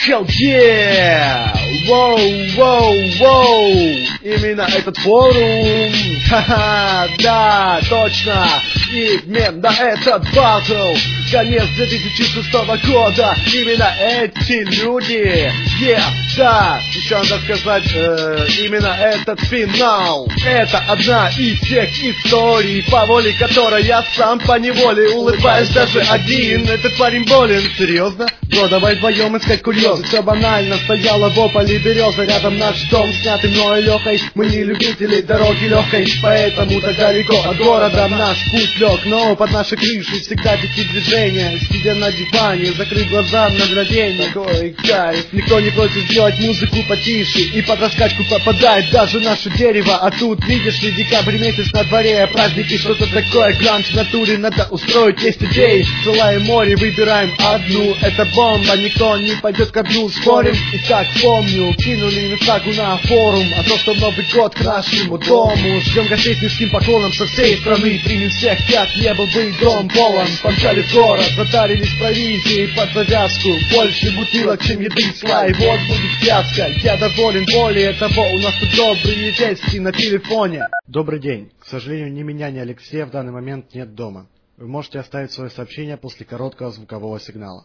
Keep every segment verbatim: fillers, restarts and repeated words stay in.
чел, yeah! Воу, воу, воу! Именно этот форум, ха-ха, да, точно! И мен на этот батл, конец две тысячи шестого года, именно эти люди, yeah, да, еще надо сказать, э, именно этот финал, это одна из тех историй, по воле которой я сам поневоле улыбаюсь даже один, этот парень болен, серьезно? Бро, давай вдвоем искать курьезы, все банально, стояла в ополе береза, рядом наш дом, снятый мною Лехой, мы не любители дороги легкой, поэтому так далеко от города наш путь лег, но под нашей крышей всегда такие движения, сидя на диване, закрыть глаза на мгновение, такой кайф, никто не против сделать музыку потише, и под раскачку попадает даже наше дерево, а тут, видишь ли, декабрь месяц на дворе, праздники, что-то такое, гранж в натуре, надо устроить, есть идеи, целое море, выбираем одну, это бомба, никто не пойдет ко дну, спорим, и так помню, кинули инстагу на форум, а то, что Новый год к нашему дому, ждем гостей с низким поклоном со всей страны, примем всех, как не был бы дом полон, помчали в город, затарились провизией под завязку, больше бутылок, чем еды, слай, вот будет связка, я доволен, более того, у нас тут добрые вести на телефоне. Добрый день, к сожалению, ни меня, ни Алексея в данный момент нет дома. Вы можете оставить свое сообщение после короткого звукового сигнала.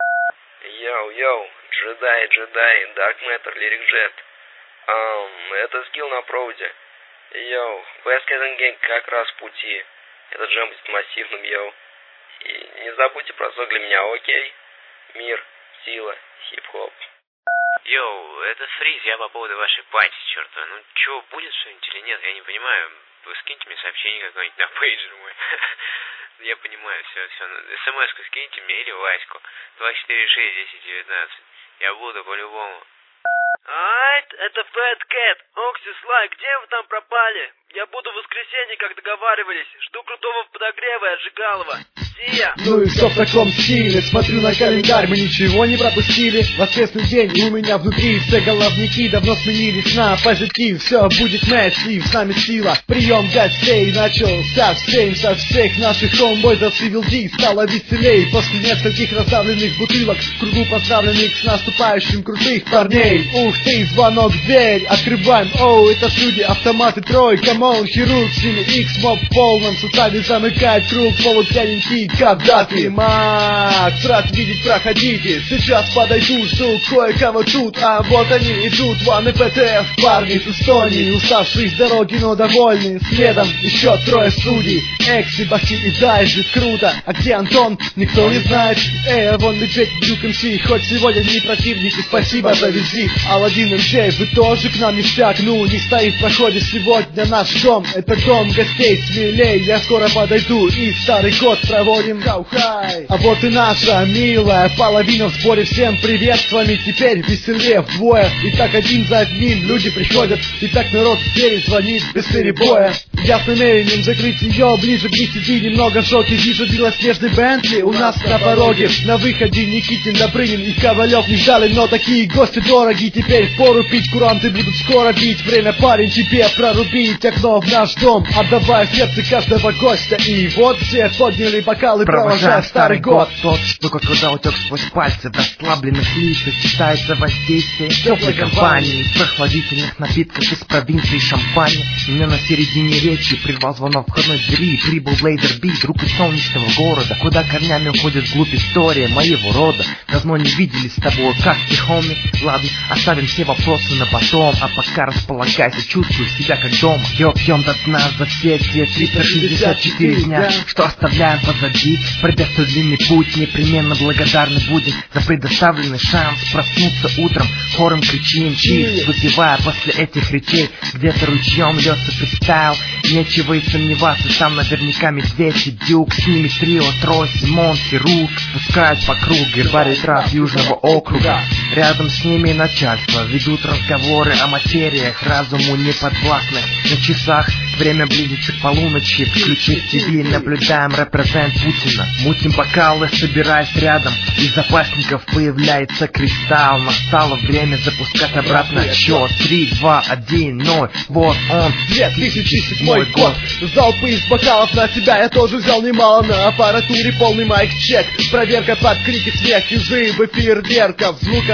Йоу-йоу, джедай, джедай, Dark Matter, Lyric Jet. Um, это скилл на проводе. Йоу, Westcaden Gang как раз в пути. Этот джем будет массивным, йоу. И не забудьте про звук для меня, окей? Мир, сила, хип-хоп. Йоу, это Фриз, я по поводу вашей пати, чёртова. Ну чё, будет что-нибудь или нет, я не понимаю. Вы скиньте мне сообщение какое-нибудь на пейджер мой. Я понимаю, все, все. СМС-ку скиньте мне или Ваську. два четыре шесть десять девятнадцать. Я буду по-любому. Айт, это Fat Cat. Окси, Слай, где вы там пропали? Я буду в воскресенье, как договаривались. Жду крутого подогрева и отжигалова. Сия! Ну и все в таком стиле. Смотрю на календарь, мы ничего не пропустили. Воскресный день, у меня внутри все головники давно сменились на позитив. Все будет мэссив, с нами сила. Прием гостей начался всем со всех наших хомбойзов Civil D. Стало веселей после нескольких раздавленных бутылок, в кругу поздравленных с наступающим крутых парней. Ух ты, звонок в дверь, открываем. Оу, это люди, автоматы трой, камон, хирург, с ними X, моб в полном составе замыкает круг, полупьяненький, как даты. Макс, рад видеть, проходите, сейчас подойду, жду кое-кого тут, а вот они идут, Ван и ПТФ, парни из Эстонии, уставшие с дороги, но довольны, следом еще трое судей, Экси, Бахти и Дайджи, круто, а где Антон, никто не знает, эй, а вон Медведь, Дюк МС, хоть сегодня не противники, спасибо за визит, Аладдин эм джей, вы тоже к нам ништяк, ну, не стоит в проходе сегодня наш дом, это дом гостей, смелей, я скоро подойду и старый год проводим, хау-хай. А вот и наша милая половина в сборе, всем привет, с вами теперь веселее вдвое, и так один за одним люди приходят, и так народ в двери звонит без перебоя, я с намерением закрыть ее ближе к десяти, немного в шоке, вижу белоснежный Бентли у нас на пороге, на выходе Никитин, Добрынин и Ковалев не ждали, но такие гости дороги, теперь впору пить, куранты будут скоро бить, время, парень, тебе прорубить окно в наш дом, отдавая сердце каждого гостя, и вот все подняли бокалы, провожая старый год. Тот, что как вода утек сквозь пальцы, в расслабленных лицах читается воздействие теплой компании, из прохладительных напитков из провинции шампань. Меня на середине речи прервал звонок входной двери, прибыл Блейзер Би, друг из солнечного города, куда корнями уходит вглубь история моего рода. Давно не виделись с тобой, как ты, хоми? Ладно, оставим все вопросы на потом, а пока располагайся, чувствую себя как дома. Йо, пьем до дна за все те триста шестьдесят четыре дня, что оставляем позади, пройдя свой длинный путь, непременно благодарны будем за предоставленный шанс проснуться утром, хором кричим чиз, выпивая после этих речей, где-то ручьем льется фристайл, нечего и сомневаться, там наверняка Медведь и Дюк, с ними трио, Трой, Симон, Хирург, пускают по кругу гербарий трав Южного округа, рядом с ними начальство, ведут разговоры о материях, разуму неподвластных, на часах время близится к полуночи, включив ти ви, наблюдаем репрезент Путина, мутим бокалы, собираясь рядом, из запасников появляется кристалл, настало время запускать обратно отсчет, три, два, один, ноль, вот он, две тысячи седьмой год, залпы из бокалов на себя я тоже взял немало, на аппаратуре полный майк-чек, проверка под крики, смех и взрывы фейерверков, звуковой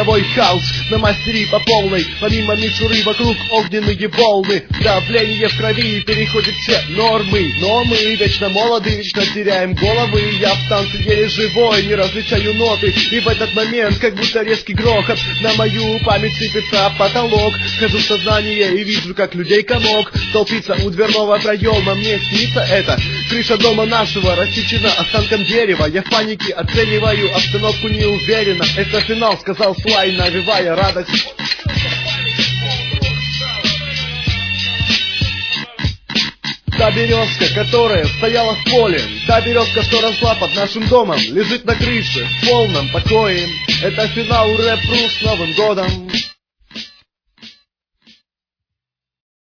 Мировой хаос на мастере по полной. Помимо мишуры вокруг огненные волны. Давление в крови переходит все нормы. Но мы вечно молоды, вечно теряем головы. Я в танце еле живой, не различаю ноты. И в этот момент, как будто резкий грохот, на мою память сыпется потолок. Хожу в сознание и вижу, как людей комок толпится у дверного проема. Мне снится это. Крыша дома нашего рассечена останком дерева. Я в панике оцениваю обстановку неуверенно. Это финал, сказал Слай, навевая радость. Та березка, которая стояла в поле, та березка, что росла под нашим домом, лежит на крыше в полном покое. Это финал рэп-ру с Новым годом.